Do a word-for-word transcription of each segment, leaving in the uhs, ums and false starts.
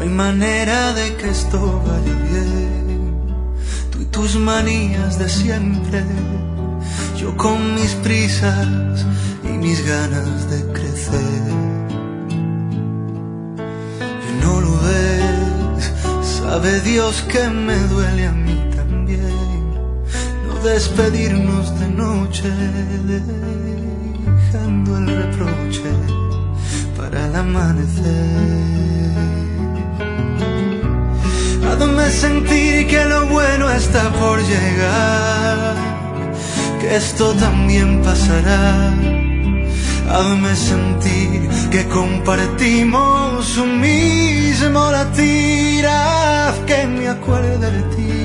hay manera de que esto vaya bien. Tú y tus manías de siempre, yo con mis prisas y mis ganas de crecer. Y no lo ves, sabe Dios que me duele a mí también no despedirnos de noche, dejando el reproche para el amanecer. Hazme sentir que lo bueno está por llegar, que esto también pasará. Hazme sentir que compartimos un mismo latir. Haz que me acuerde de ti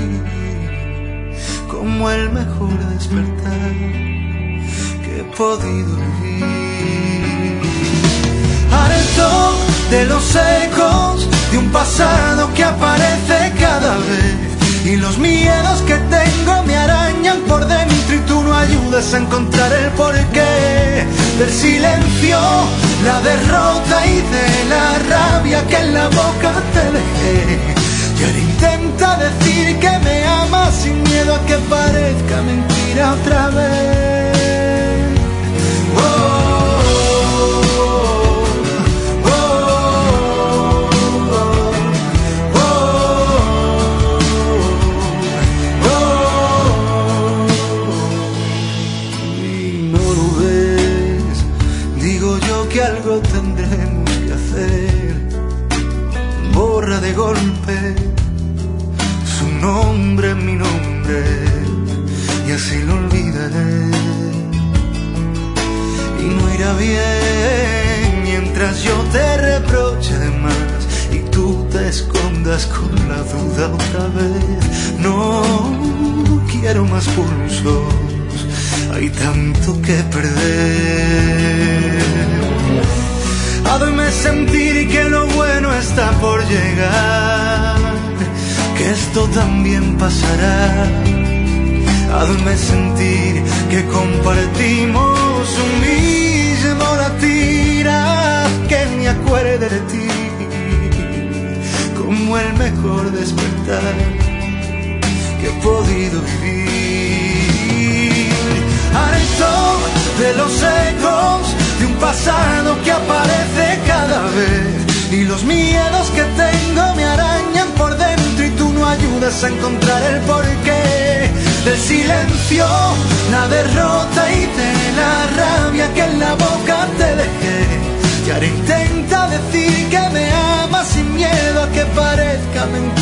como el mejor despertar que he podido vivir. Harto de los ecos de un pasado que aparece cada vez, y los miedos que tengo me arañan por dentro, y tú no ayudas a encontrar el porqué del silencio, la derrota y de la rabia que en la boca te dejé. Y ahora intenta decir que me amas sin miedo a que parezca mentira otra vez. Oh, algo tendremos que hacer. Borra de golpe su nombre, mi nombre, y así lo olvidaré. Y no irá bien mientras yo te reproche de más y tú te escondas con la duda otra vez. No quiero más pulsos, hay tanto que perder. Hazme sentir que lo bueno está por llegar, que esto también pasará. Hazme sentir que compartimos un mismo latir. Haz que me acuerde de ti como el mejor despertar que he podido vivir. Harto de los ecos de un pasado que aparece cada vez, y los miedos que tengo me arañan por dentro, y tú no ayudas a encontrar el porqué del silencio, la derrota y de la rabia que en la boca te dejé. Y ahora intenta decir que me amas sin miedo a que parezca mentira